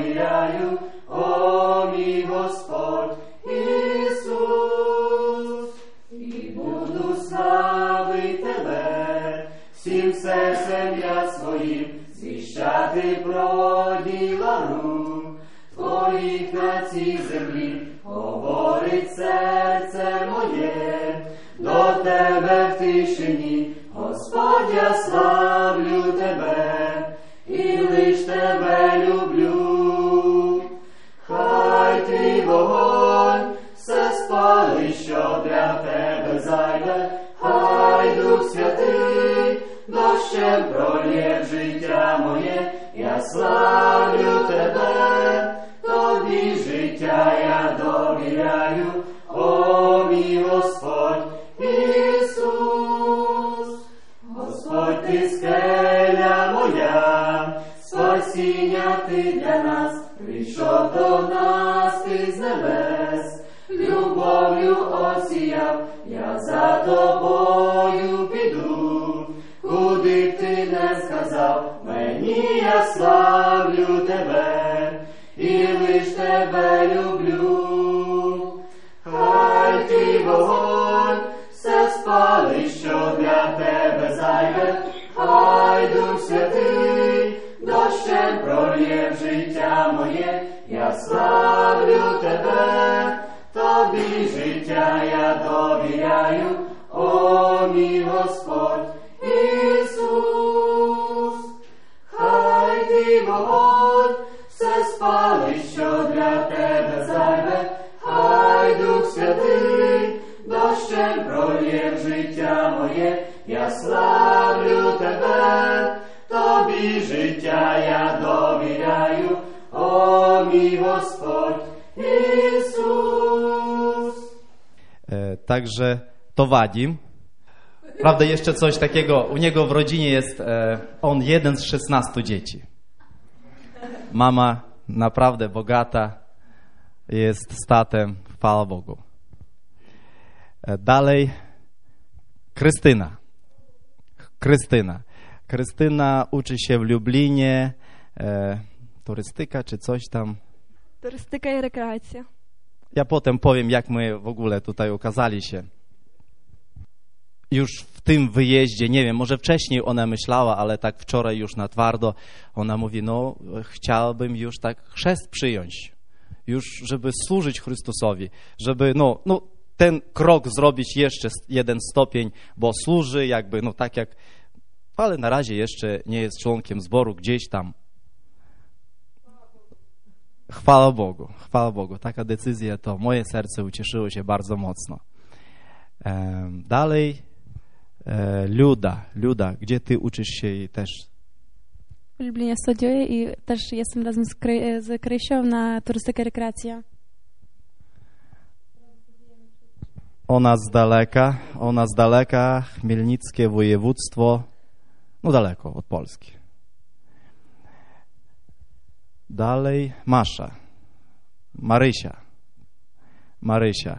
довіряю, о мій Господь Ісус. І буду славити Тебе, всім серцем я своїм, звіщати про діла рук Твоїх на цій землі, говорить серце моє, до Тебе в тишині, Господь, я славлю Тебе, і лиш Тебе люблю. Хай Твій вогонь все спалить, що для Тебе зайве, хай Дух Святий дощем пролє життя моє, я славлю Тебе, Тобі життя я довіряю, о мій Господь Ісус. Господь, Ти скеля моя, спасіння Ти для нас, прийшов до нас Ти з небес, любов'ю осіяв, я за Тобою піду, куди б Ти не сказав, мені я славлю Тебе, і лиш Тебе люблю. Хай Твій вогонь все спалить, що для Тебе зайве, хай Дух Святий дощем пролє в життя моє, я славлю Тебе, Тобі життя я довіряю, о мій Господь Ісус. Хай Твій вогонь все спалить, що для Тебе зайве, хай Дух Святий дощем пролє в життя моє, я славлю Тебе, Тобі життя я довіряю, о мій Господь Ісус. Także to Wadim. Prawda, jeszcze coś takiego, u niego w rodzinie jest, on jeden z 16 dzieci. Mama naprawdę bogata, jest statem, chwała Bogu. Dalej Krystyna uczy się w Lublinie, turystyka czy coś tam. Turystyka i rekreacja. Ja potem powiem, jak my w ogóle tutaj okazali się. Już w tym wyjeździe, nie wiem, może wcześniej ona myślała, ale tak wczoraj już na twardo, ona mówi, no chciałabym już tak chrzest przyjąć, już żeby służyć Chrystusowi, żeby no ten krok zrobić jeszcze jeden stopień, bo służy jakby, no tak jak, ale na razie jeszcze nie jest członkiem zboru gdzieś tam. Chwała Bogu, taka decyzja, to moje serce ucieszyło się bardzo mocno. Dalej Luda, gdzie ty uczysz się i też? W Lublinie studiuję i też jestem razem z Krysią na turystykę i rekreację. Ona z daleka, Chmielnickie województwo, no daleko od Polski. Dalej Marysia.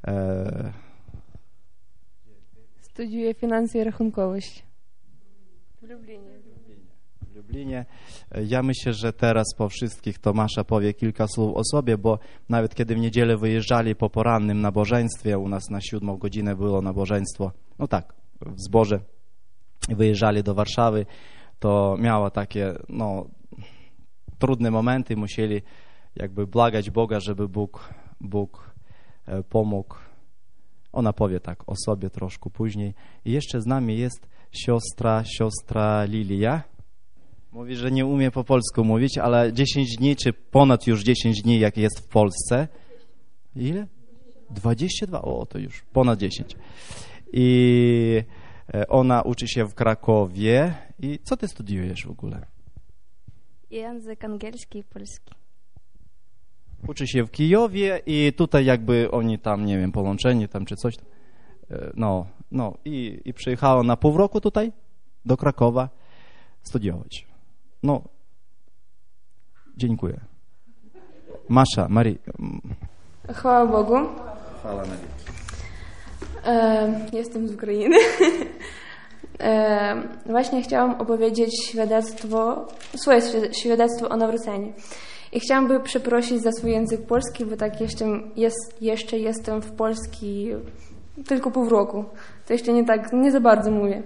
Studiuję finanse i rachunkowość. W Lublinie. Ja myślę, że teraz po wszystkich Tomasza powie kilka słów o sobie, bo nawet kiedy w niedzielę wyjeżdżali po porannym nabożeństwie, u nas na 7 godzinę było nabożeństwo, no tak, w zborze, wyjeżdżali do Warszawy, to miała takie, trudne momenty, musieli jakby błagać Boga, żeby Bóg pomógł. Ona powie tak o sobie troszkę później. I jeszcze z nami jest siostra Lilia. Mówi, że nie umie po polsku mówić, ale 10 dni, czy ponad już 10 dni, jak jest w Polsce. Ile? 22? O, to już ponad 10. I ona uczy się w Krakowie. I co ty studiujesz w ogóle? Język angielski i polski. Uczy się w Kijowie i tutaj jakby oni tam, nie wiem, połączeni tam czy coś. I przyjechała na pół roku tutaj do Krakowa studiować. Dziękuję. Marii. Chwała Bogu. Chwała Marii. Jestem z Ukrainy. Właśnie chciałam opowiedzieć swoje świadectwo o nawróceniu. I chciałam przeprosić za swój język polski, bo tak jeszcze jestem w Polski tylko pół roku. To jeszcze nie za bardzo mówię.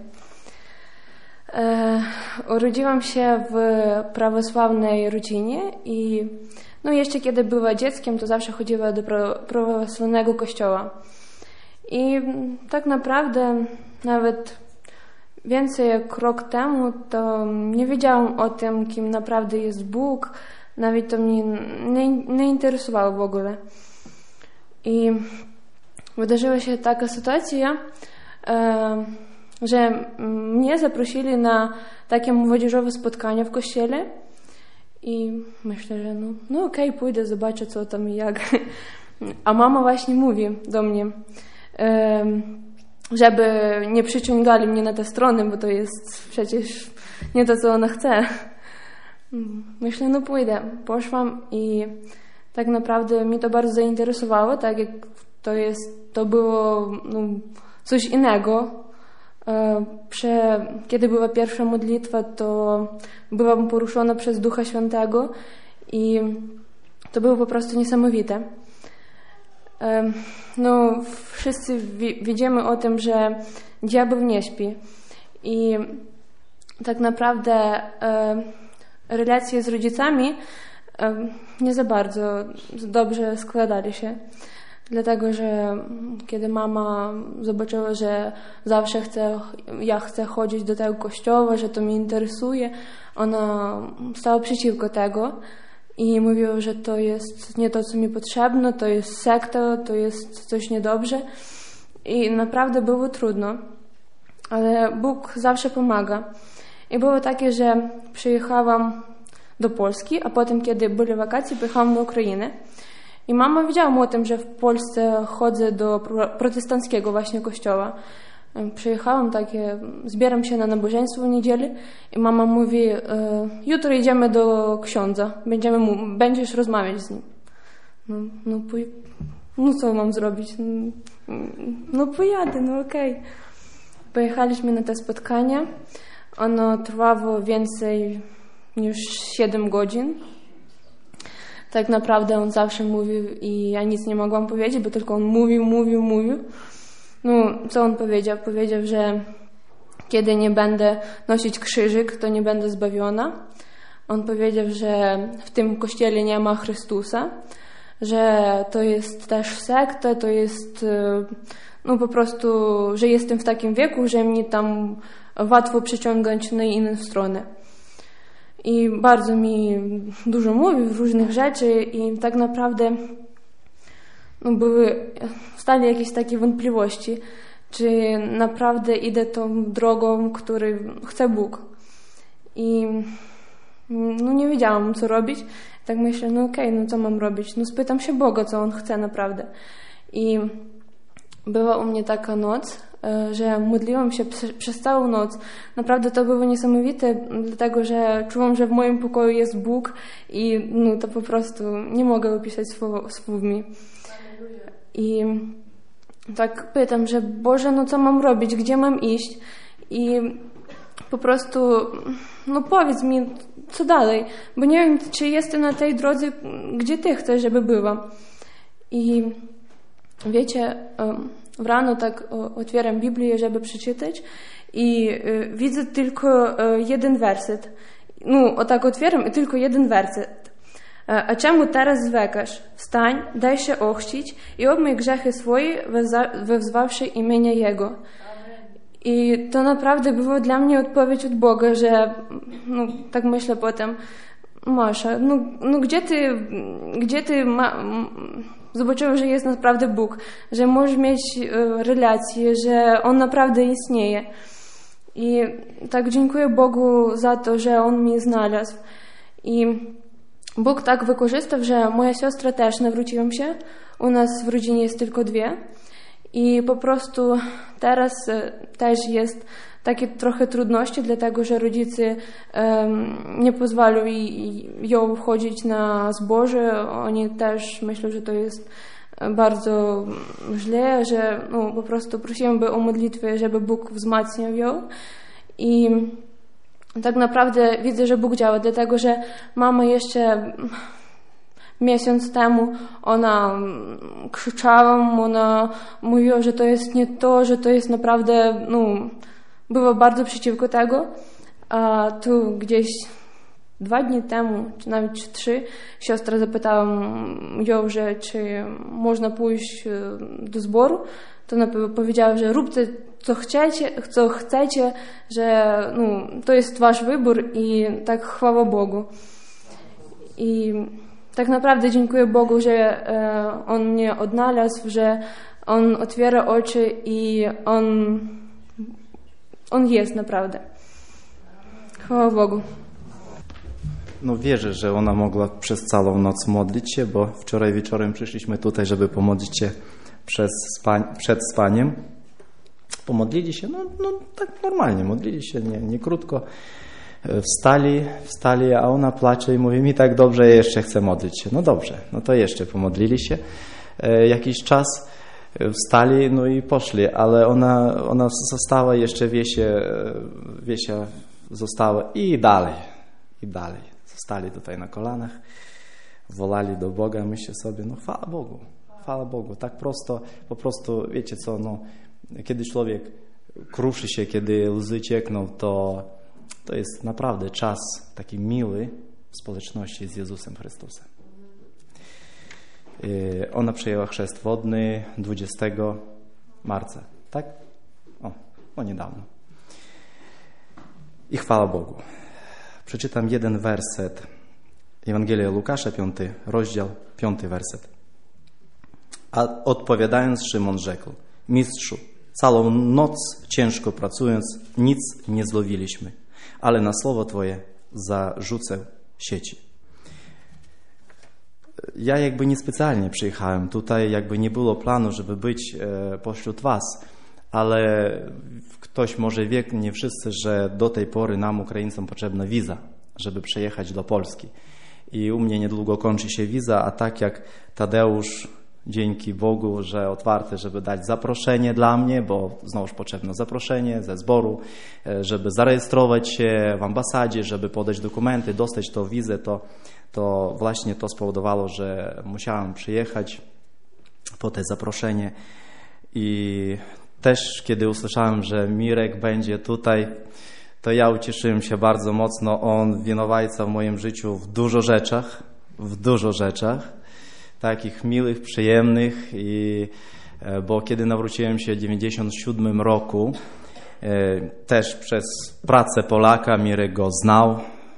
Urodziłam się w prawosławnej rodzinie i jeszcze kiedy była dzieckiem, to zawsze chodziła do prawosławnego kościoła. I tak naprawdę nawet więcej jak rok temu to nie wiedziałam o tym, kim naprawdę jest Bóg. Nawet to mnie nie interesowało w ogóle. I wydarzyła się taka sytuacja, że mnie zaprosili na takie młodzieżowe spotkanie w kościele i myślę, że okej, pójdę, zobaczę co tam i jak. A mama właśnie mówi do mnie, żeby nie przyciągali mnie na tę stronę, bo to jest przecież nie to, co ona chce. Myślę, pójdę. Poszłam i tak naprawdę mnie to bardzo zainteresowało, tak jak to było coś innego. Kiedy była pierwsza modlitwa, to byłam poruszona przez Ducha Świętego i to było po prostu niesamowite. Wszyscy widzimy o tym, że diabeł nie śpi i tak naprawdę relacje z rodzicami nie za bardzo dobrze składali się. Dlatego, że kiedy mama zobaczyła, że zawsze ja chcę chodzić do tego kościoła, że to mnie interesuje, ona stała przeciwko tego i mówiła, że to jest nie to, co mi potrzebne, to jest sekta, to jest coś niedobrze. I naprawdę było trudno, ale Bóg zawsze pomaga. I było takie, że przyjechałam do Polski, a potem, kiedy były wakacje, pojechałam do Ukrainy. I mama wiedziała o tym, że w Polsce chodzę do protestanckiego właśnie kościoła. Przyjechałam zbieram się na nabożeństwo w niedzielę i mama mówi, jutro idziemy do księdza, będziesz rozmawiać z nim. Co mam zrobić? Pojadę, okej. Pojechaliśmy na to spotkanie. Ono trwało więcej niż 7 godzin. Tak naprawdę on zawsze mówił i ja nic nie mogłam powiedzieć, bo tylko on mówił. Co on powiedział? Powiedział, że kiedy nie będę nosić krzyżyk, to nie będę zbawiona. On powiedział, że w tym kościele nie ma Chrystusa, że to jest też sekta, to jest po prostu, że jestem w takim wieku, że mnie tam łatwo przyciągać na inną stronę. I bardzo mi dużo mówił różnych rzeczy i tak naprawdę stali jakieś takie wątpliwości, czy naprawdę idę tą drogą, której chce Bóg. I nie wiedziałam, co robić. Tak myślę, okej, co mam robić? Spytam się Boga, co On chce naprawdę. I była u mnie taka noc, że modliłam się przez całą noc. Naprawdę to było niesamowite, dlatego że czułam, że w moim pokoju jest Bóg i to po prostu nie mogę opisać słowami. I tak pytam, że Boże, co mam robić, gdzie mam iść? I po prostu powiedz mi, co dalej, bo nie wiem, czy jestem na tej drodze, gdzie Ty chcesz, żeby była. I wiecie, rano otwieram Biblię, żeby przeczytać i widzę tylko jeden werset. Otwieram i tylko jeden werset. A czemu teraz zwlekasz? Wstań, daj się ochrzcić i obmyj grzechy swoje, wezwawszy imienia Jego. I to naprawdę było dla mnie odpowiedź od Boga, że tak myślę potem, Masza, gdzie ty zobaczyłem, że jest naprawdę Bóg, że możesz mieć relacje, że On naprawdę istnieje. I tak dziękuję Bogu za to, że On mnie znalazł. I Bóg tak wykorzystał, że moja siostra też nawróciła się. U nas w rodzinie jest tylko 2. I po prostu teraz też jest takie trochę trudności, dlatego że rodzice nie pozwalają ją chodzić na zboże. Oni też myślą, że to jest bardzo źle, że po prostu prosiłam o modlitwę, żeby Bóg wzmacniał ją. I tak naprawdę widzę, że Bóg działa, dlatego że mama jeszcze miesiąc temu ona krzyczała, ona mówiła, że to jest nie to, że to jest naprawdę, była bardzo przeciwko tego. A tu gdzieś 2 dni temu, czy nawet 3, siostra zapytała ją, że czy można pójść do zboru, to ona powiedziała, że róbcie co chcecie, że to jest wasz wybór i tak chwała Bogu. I tak naprawdę dziękuję Bogu, że On mnie odnalazł, że On otwiera oczy i On jest naprawdę. Chwała Bogu. Wierzę, że ona mogła przez całą noc modlić się, bo wczoraj wieczorem przyszliśmy tutaj, żeby pomodlić się przed spaniem. Pomodlili się, tak normalnie, modlili się, nie krótko. Wstali, a ona płacze i mówi, mi tak dobrze, ja jeszcze chcę modlić się. No dobrze, to jeszcze pomodlili się jakiś czas, wstali, i poszli, ale ona została jeszcze, Wiesia została i dalej. Zostali tutaj na kolanach, wolali do Boga, myślę sobie, chwała Bogu, tak po prostu, wiecie co, kiedy człowiek kruszy się, kiedy łzy ciekną, to jest naprawdę czas taki miły w społeczności z Jezusem Chrystusem. Ona przyjęła chrzest wodny 20 marca, tak? Niedawno. I chwała Bogu. Przeczytam jeden werset. Ewangelia Łukasza, 5 rozdział, 5 werset. A odpowiadając, Szymon rzekł: Mistrzu, całą noc ciężko pracując, nic nie złowiliśmy, ale na słowo Twoje zarzucę sieci. Ja niespecjalnie przyjechałem tutaj, nie było planu, żeby być pośród was, ale ktoś może wie, nie wszyscy, że do tej pory nam, Ukraińcom, potrzebna wiza, żeby przyjechać do Polski. I u mnie niedługo kończy się wiza, a tak jak Tadeusz, dzięki Bogu, że otwarty, żeby dać zaproszenie dla mnie, bo znowuż potrzebne zaproszenie ze zboru, żeby zarejestrować się w ambasadzie, żeby podać dokumenty, dostać tą wizę, to właśnie to spowodowało, że musiałem przyjechać po te zaproszenie. I też kiedy usłyszałem, że Mirek będzie tutaj, to ja ucieszyłem się bardzo mocno. On winowajca w moim życiu w dużo rzeczach, takich miłych, przyjemnych. Bo kiedy nawróciłem się w 1997 roku, też przez pracę Polaka, Mirek go znał,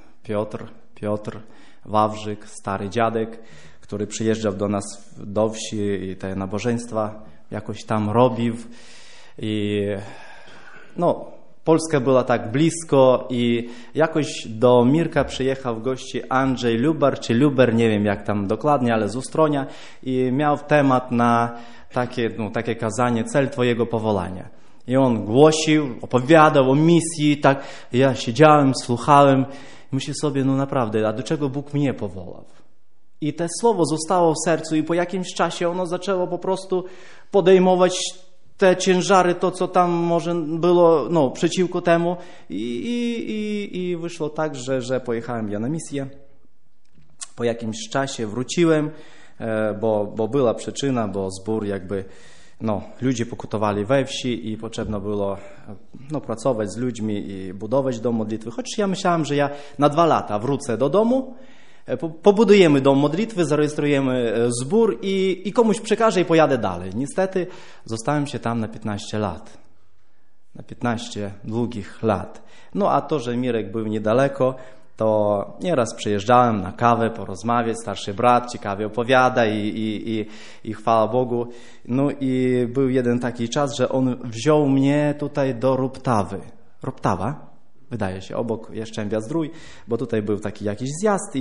Piotr Wawrzyk, stary dziadek, który przyjeżdżał do nas do wsi i te nabożeństwa jakoś tam robił. I Polska była tak blisko i jakoś do Mirka przyjechał w gości Andrzej Lubar, czy Luber, nie wiem jak tam dokładnie, ale z Ustronia, i miał temat na takie kazanie, cel Twojego powołania. I on głosił, opowiadał o misji, tak. Ja siedziałem, słuchałem, myślę sobie, naprawdę, a do czego Bóg mnie powołał? I to słowo zostało w sercu i po jakimś czasie ono zaczęło po prostu podejmować te ciężary, to co tam może było przeciwko temu i wyszło tak, że pojechałem ja na misję. Po jakimś czasie wróciłem, bo była przyczyna, bo zbór ludzie pokutowali we wsi i potrzebno było pracować z ludźmi i budować dom modlitwy. Choć ja myślałem, że ja na 2 lata wrócę do domu, pobudujemy dom modlitwy, zarejestrujemy zbór i komuś przekażę i pojadę dalej. Niestety zostałem się tam na 15 lat. Na 15 długich lat. A to, że Mirek był niedaleko, to nieraz przyjeżdżałem na kawę, porozmawiać, starszy brat ciekawie opowiada i chwała Bogu. I był jeden taki czas, że on wziął mnie tutaj do Roptawa, wydaje się, obok Jaszczębia-Zdrój, bo tutaj był taki jakiś zjazd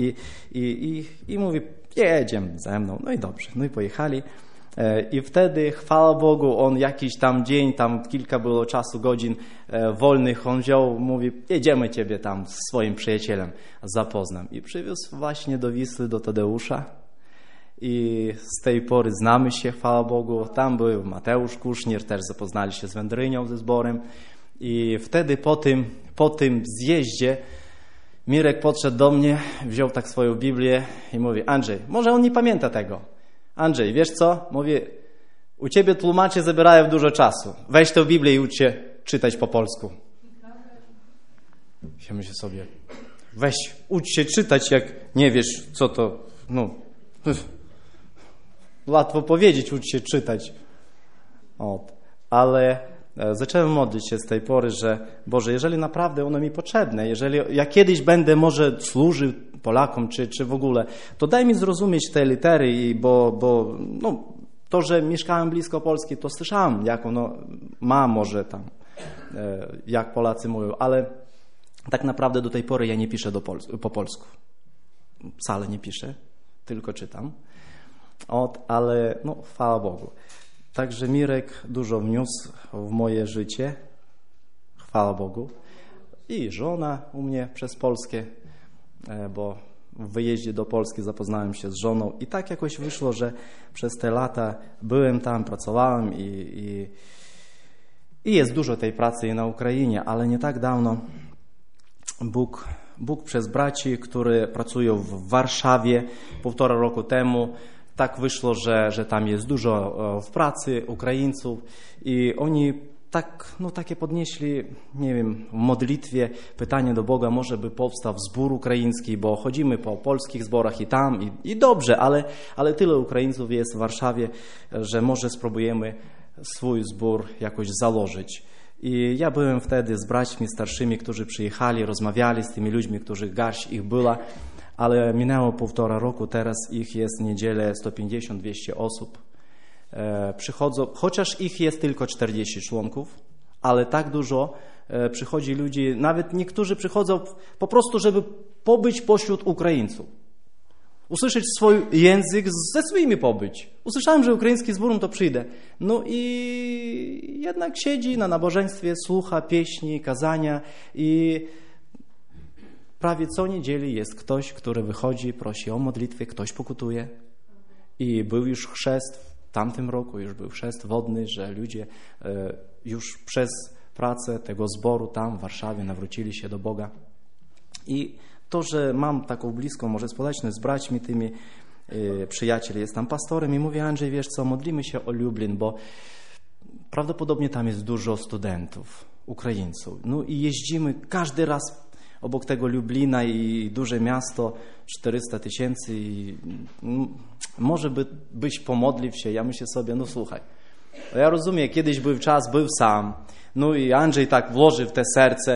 i mówi, jedziemy ze mną. I dobrze, i pojechali. I wtedy, chwała Bogu, on jakiś tam dzień, tam kilka było czasu, godzin wolnych, on wziął, mówi, jedziemy Ciebie tam z swoim przyjacielem, zapoznam. I przywiózł właśnie do Wisły, do Tadeusza. I z tej pory znamy się, chwała Bogu. Tam był Mateusz Kusznir, też zapoznali się z Wędrynią, ze zborem. I wtedy po tym zjeździe Mirek podszedł do mnie, wziął tak swoją Biblię i mówi: Andrzej, może on nie pamięta tego. Andrzej, wiesz co? Mówi: u ciebie tłumacze zabierają dużo czasu. Weź tę Biblię i ucz się czytać po polsku. Ja myślę sobie: weź, ucz się czytać, jak nie wiesz, co to... No, łatwo powiedzieć, ucz się czytać. Ale zacząłem modlić się z tej pory, że Boże, jeżeli naprawdę ono mi potrzebne, jeżeli ja kiedyś będę może służył Polakom, czy w ogóle, to daj mi zrozumieć te litery, bo to, że mieszkałem blisko Polski, to słyszałem, jak ono ma może tam, jak Polacy mówią, ale tak naprawdę do tej pory ja nie piszę po polsku. Wcale nie piszę, tylko czytam. Ale chwała Bogu. Także Mirek dużo wniósł w moje życie. Chwała Bogu. I żona u mnie przez Polskę, bo w wyjeździe do Polski zapoznałem się z żoną i tak jakoś wyszło, że przez te lata byłem tam, pracowałem i jest dużo tej pracy na Ukrainie, ale nie tak dawno Bóg przez braci, którzy pracują w Warszawie 1,5 roku temu, tak wyszło, że tam jest dużo w pracy Ukraińców i oni takie podnieśli, nie wiem, w modlitwie pytanie do Boga, może by powstał zbór ukraiński, bo chodzimy po polskich zborach i tam i dobrze, ale tyle Ukraińców jest w Warszawie, że może spróbujemy swój zbór jakoś założyć. I ja byłem wtedy z braćmi starszymi, którzy przyjechali, rozmawiali z tymi ludźmi, którzy garść ich była, ale minęło 1,5 roku, teraz ich jest niedzielę 150-200 osób. Przychodzą, chociaż ich jest tylko 40 członków, ale tak dużo przychodzi ludzi, nawet niektórzy przychodzą po prostu, żeby pobyć pośród Ukraińców. Usłyszeć swój język, ze swoimi pobyć. Usłyszałem, że ukraiński zbór, to przyjdę. No i jednak siedzi na nabożeństwie, słucha pieśni, kazania i prawie co niedzieli jest ktoś, który wychodzi, prosi o modlitwę, ktoś pokutuje. I był już chrzest w tamtym roku, już był chrzest wodny, że ludzie już przez pracę tego zboru tam w Warszawie nawrócili się do Boga. I to, że mam taką bliską może społeczność z braćmi tymi, przyjaciel jest tam pastorem i mówi: Andrzej, wiesz co, modlimy się o Lublin, bo prawdopodobnie tam jest dużo studentów, Ukraińców. No i jeździmy każdy raz obok tego Lublina i duże miasto, 400 000 i może byś pomodlił się. Ja myślę sobie, słuchaj, ja rozumiem, kiedyś był czas, był sam, i Andrzej tak włożył w te serce,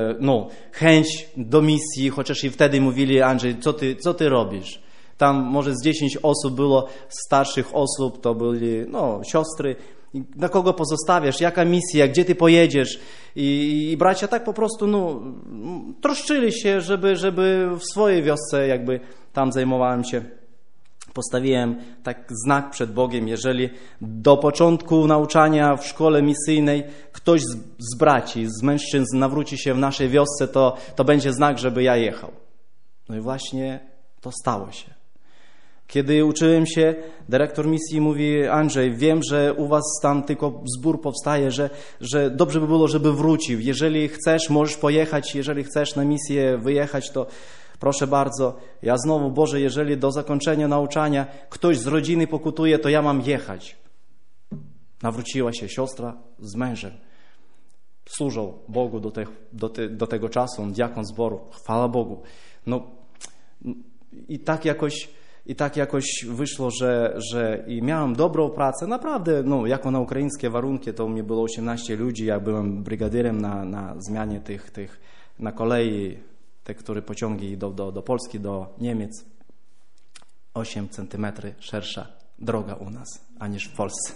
chęć do misji, chociaż i wtedy mówili: Andrzej, co ty robisz? Tam może z 10 osób było, starszych osób, to byli, siostry. Na kogo pozostawiasz? Jaka misja? Gdzie ty pojedziesz? I bracia tak po prostu, troszczyli się, żeby w swojej wiosce jakby tam zajmowałem się. Postawiłem tak znak przed Bogiem, jeżeli do początku nauczania w szkole misyjnej ktoś z braci, z mężczyzn nawróci się w naszej wiosce, to będzie znak, żeby ja jechał. No i właśnie to stało się. Kiedy uczyłem się, dyrektor misji mówi: Andrzej, wiem, że u was tam tylko zbór powstaje, że dobrze by było, żeby wrócił. Jeżeli chcesz, możesz pojechać, jeżeli chcesz na misję wyjechać, to proszę bardzo. Ja znowu: Boże, jeżeli do zakończenia nauczania ktoś z rodziny pokutuje, to ja mam jechać. Nawróciła się siostra z mężem. Służą Bogu do tego czasu, on diakon zboru. Chwała Bogu. I tak jakoś wyszło, że i miałem dobrą pracę. Naprawdę, jako na ukraińskie warunki, to u mnie było 18 ludzi. Ja byłem brygadyrem na zmianie tych na kolei, te, które pociągi do Polski, do Niemiec. 8 centymetrów szersza droga u nas, aniż w Polsce.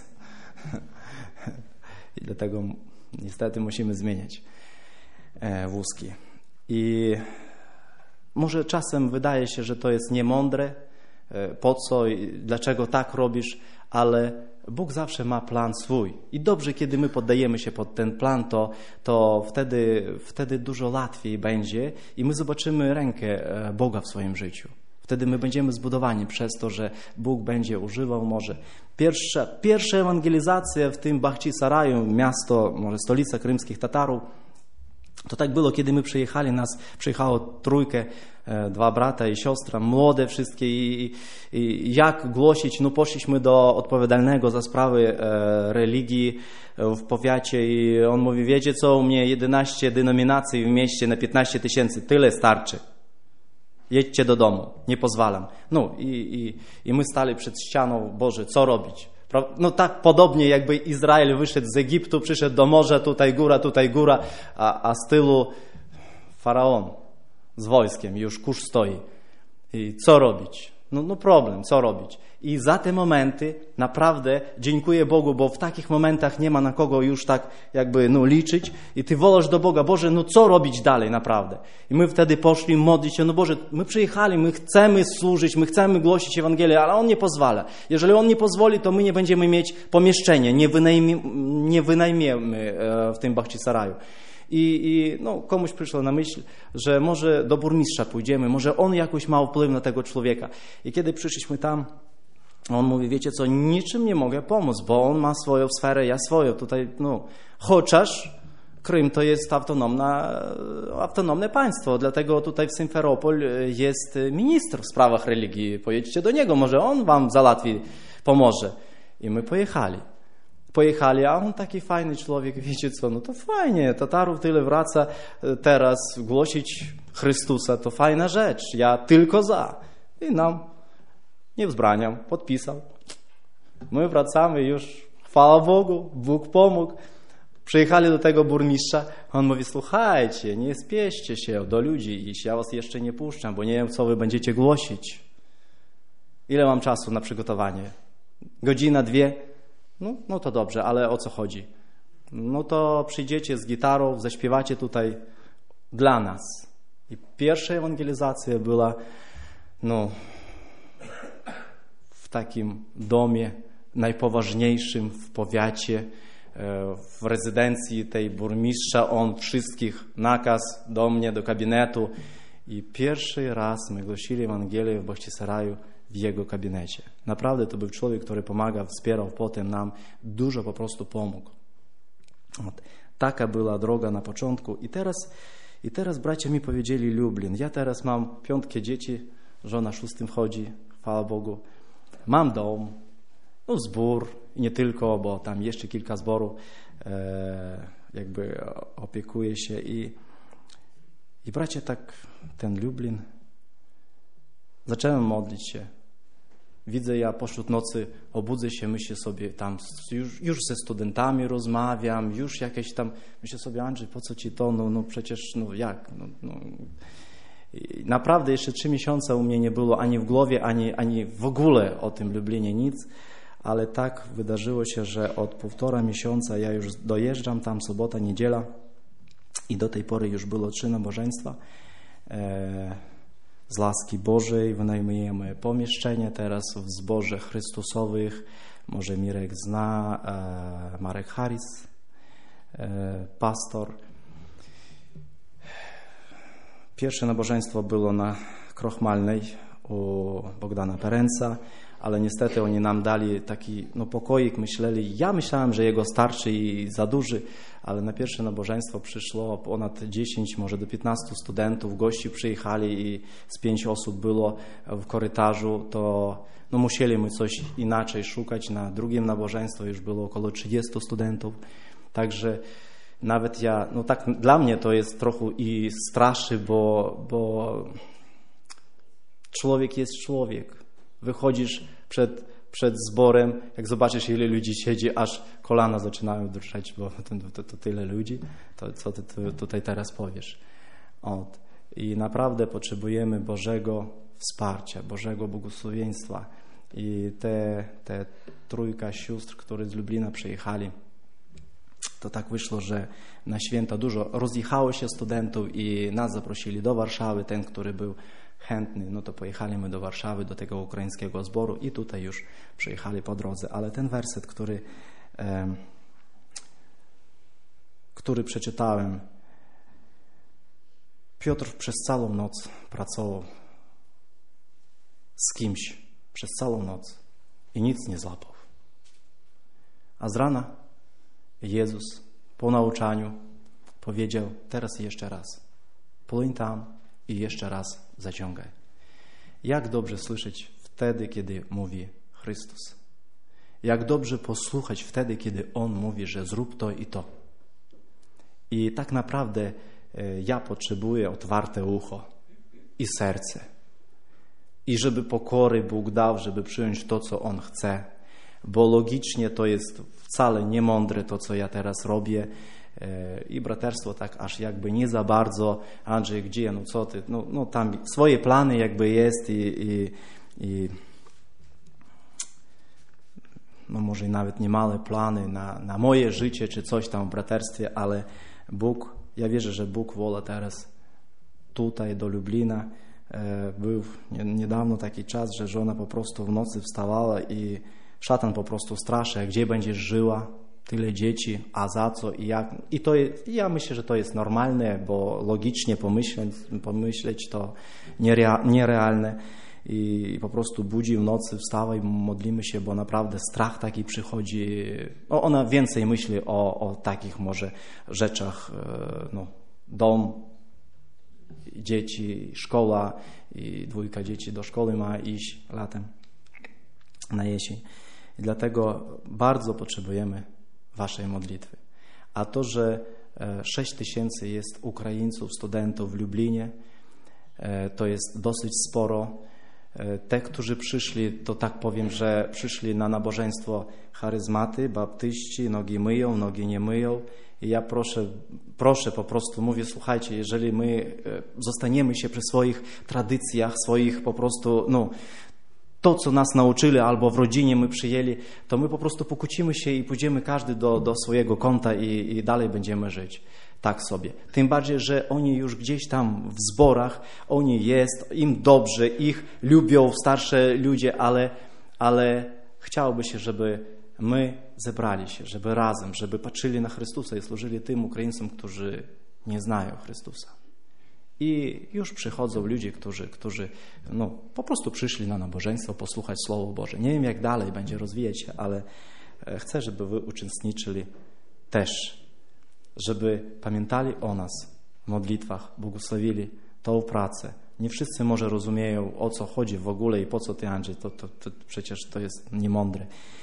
I dlatego niestety musimy zmieniać wózki. I może czasem wydaje się, że to jest niemądre, po co i dlaczego tak robisz, ale Bóg zawsze ma plan swój. I dobrze, kiedy my poddajemy się pod ten plan, to wtedy dużo łatwiej będzie i my zobaczymy rękę Boga w swoim życiu. Wtedy my będziemy zbudowani przez to, że Bóg będzie używał może. Pierwsza ewangelizacja w tym Bachchisaraju, miasto, może stolica krymskich Tatarów, To tak było, kiedy my przyjechali, nas przyjechało trójkę, 2 brata i siostra, młode wszystkie i jak głosić, no poszliśmy do odpowiedzialnego za sprawy religii w powiacie i on mówi, wiecie co, u mnie 11 denominacji w mieście na 15 000, tyle starczy. Jedźcie do domu, nie pozwalam. No i my stali przed ścianą, Boże, co robić? No tak podobnie jakby Izrael wyszedł z Egiptu, przyszedł do morza, tutaj góra, a z tyłu faraon z wojskiem, już kurz stoi. I co robić? No problem, co robić? I za te momenty naprawdę dziękuję Bogu, bo w takich momentach nie ma na kogo już tak jakby liczyć i ty wołasz do Boga, Boże, no co robić dalej naprawdę? I my wtedy poszli modlić się, no Boże, my przyjechali, my chcemy służyć, my chcemy głosić Ewangelię, ale On nie pozwala. Jeżeli On nie pozwoli, to my nie będziemy mieć pomieszczenia, nie wynajmiemy w tym Bachchisaraju. I komuś przyszło na myśl, że może do burmistrza pójdziemy, może on jakoś ma wpływ na tego człowieka. I kiedy przyszliśmy tam, on mówi, wiecie co, niczym nie mogę pomóc, bo on ma swoją sferę, ja swoją. Tutaj, chociaż Krym to jest autonomne państwo, dlatego tutaj w Symferopol jest minister w sprawach religii. Pojedźcie do niego, może on wam załatwi, pomoże. I my pojechali, a on taki fajny człowiek, wiecie co, no to fajnie, Tatarów tyle wraca teraz, głosić Chrystusa, to fajna rzecz, ja tylko za. I nam nie wzbraniam, podpisał. My wracamy już, chwała Bogu, Bóg pomógł. Przyjechali do tego burmistrza, on mówi, słuchajcie, nie spieszcie się do ludzi iść, ja was jeszcze nie puszczam, bo nie wiem, co wy będziecie głosić. Ile mam czasu na przygotowanie? Godzina, 2? No to dobrze, ale o co chodzi? No to przyjdziecie z gitarą, zaśpiewacie tutaj dla nas. I pierwsza ewangelizacja była w takim domie najpoważniejszym w powiacie, w rezydencji tej burmistrza. On wszystkich nakaz do mnie, do gabinetu. I pierwszy raz my głosili Ewangelię w Bachchisaraju w jego gabinecie. Naprawdę to był człowiek, który pomagał, wspierał, potem nam dużo po prostu pomógł. Taka była droga na początku. I teraz bracia mi powiedzieli Lublin. Ja teraz mam 5 dzieci, żona 6 chodzi, chwała Bogu. Mam dom, zbór i nie tylko, bo tam jeszcze kilka zborów jakby opiekuje się. I bracia, tak ten Lublin, zacząłem modlić się. Widzę, ja pośród nocy obudzę się, myślę sobie tam, już ze studentami rozmawiam, już jakieś tam, myślę sobie, Andrzej, po co ci to, przecież, jak, I naprawdę jeszcze 3 miesiące u mnie nie było ani w głowie, ani w ogóle o tym Lublinie nic, ale tak wydarzyło się, że od 1,5 miesiąca ja już dojeżdżam tam, sobota, niedziela i do tej pory już było 3 nabożeństwa. Z łaski Bożej wynajmujemy pomieszczenie teraz w zborze Chrystusowych. Może Mirek zna, Marek Harris, pastor. Pierwsze nabożeństwo było na Krochmalnej u Bogdana Perenca, ale niestety oni nam dali taki pokoik, ja myślałem, że jego starczy i za duży, ale na pierwsze nabożeństwo przyszło ponad 10, może do 15 studentów, gości przyjechali i z 5 osób było w korytarzu, to musieliśmy coś inaczej szukać. Na drugim nabożeństwie już było około 30 studentów, także nawet ja, tak dla mnie to jest trochę i straszy, bo człowiek jest człowiek. Wychodzisz przed zborem, jak zobaczysz, ile ludzi siedzi, aż kolana zaczynają drżeć, bo to tyle ludzi, to co ty tutaj teraz powiesz. I naprawdę potrzebujemy Bożego wsparcia, Bożego błogosławieństwa. I te 3 sióstr, które z Lublina przyjechali, to tak wyszło, że na święta dużo rozjechało się studentów i nas zaprosili do Warszawy. Ten, który był chętny, to pojechaliśmy do Warszawy, do tego ukraińskiego zboru i tutaj już przyjechali po drodze. Ale ten werset, który przeczytałem, Piotr przez całą noc pracował z kimś, przez całą noc i nic nie złapał. A z rana Jezus po nauczaniu powiedział, teraz jeszcze raz. Płyń tam i jeszcze raz zaciągaj. Jak dobrze słyszeć wtedy, kiedy mówi Chrystus. Jak dobrze posłuchać wtedy, kiedy On mówi, że zrób to i to. I tak naprawdę ja potrzebuję otwarte ucho i serce. I żeby pokory Bóg dał, żeby przyjąć to, co On chce. Bo logicznie to jest wcale nie mądre to, co ja teraz robię. I braterstwo tak aż jakby nie za bardzo. Andrzej, gdzie? No co ty? No tam swoje plany jakby jest i no może i nawet niemałe plany na moje życie czy coś tam w braterstwie, ale Bóg, ja wierzę, że Bóg wola teraz tutaj do Lublina. Był niedawno taki czas, że żona po prostu w nocy wstawała i szatan po prostu straszy, gdzie będziesz żyła, tyle dzieci, a za co i jak. I to jest, ja myślę, że to jest normalne, bo logicznie pomyśleć to nierealne. I po prostu budzi w nocy, wstawaj, modlimy się, bo naprawdę strach taki przychodzi. Ona więcej myśli o takich może rzeczach, dom, dzieci, szkoła i 2 dzieci do szkoły ma iść latem, na jesień. I dlatego bardzo potrzebujemy waszej modlitwy. A to, że 6000 jest Ukraińców, studentów w Lublinie, to jest dosyć sporo. Te, którzy przyszli, to tak powiem, że przyszli na nabożeństwo charyzmaty, baptyści, nogi myją, nogi nie myją. I ja proszę po prostu, mówię, słuchajcie, jeżeli my zostaniemy się przy swoich tradycjach, swoich po prostu, to, co nas nauczyli albo w rodzinie my przyjęli, to my po prostu pokłócimy się i pójdziemy każdy do swojego kąta i dalej będziemy żyć. Tak sobie. Tym bardziej, że oni już gdzieś tam w zborach, oni jest, im dobrze, ich lubią starsze ludzie, ale chciałoby się, żeby my zebrali się, żeby razem, żeby patrzyli na Chrystusa i służyli tym Ukraińcom, którzy nie znają Chrystusa. I już przychodzą ludzie, którzy po prostu przyszli na nabożeństwo posłuchać Słowo Boże. Nie wiem, jak dalej będzie rozwijać się, ale chcę, żeby wy uczestniczyli też, żeby pamiętali o nas w modlitwach, błogosławili tą pracę. Nie wszyscy może rozumieją, o co chodzi w ogóle i po co ty, Andrzej, to przecież to jest niemądre.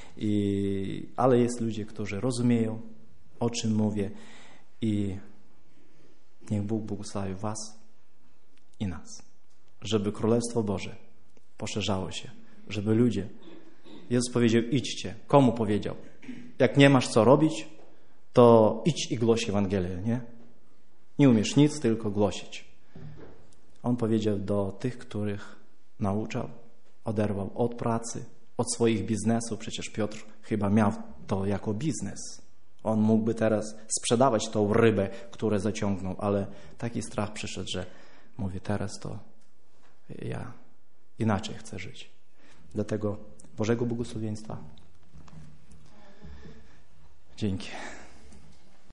Ale jest ludzie, którzy rozumieją, o czym mówię i niech Bóg błogosławi was i nas, żeby Królestwo Boże poszerzało się, żeby ludzie, Jezus powiedział, idźcie. Komu powiedział? Jak nie masz co robić, to idź i głoś Ewangelię, nie? Nie umiesz nic, tylko głosić. On powiedział do tych, których nauczał, oderwał od pracy, od swoich biznesów. Przecież Piotr chyba miał to jako biznes. On mógłby teraz sprzedawać tą rybę, którą zaciągnął, ale taki strach przyszedł, że mówię, teraz to ja inaczej chcę żyć. Dlatego Bożego błogosławieństwa. Dzięki.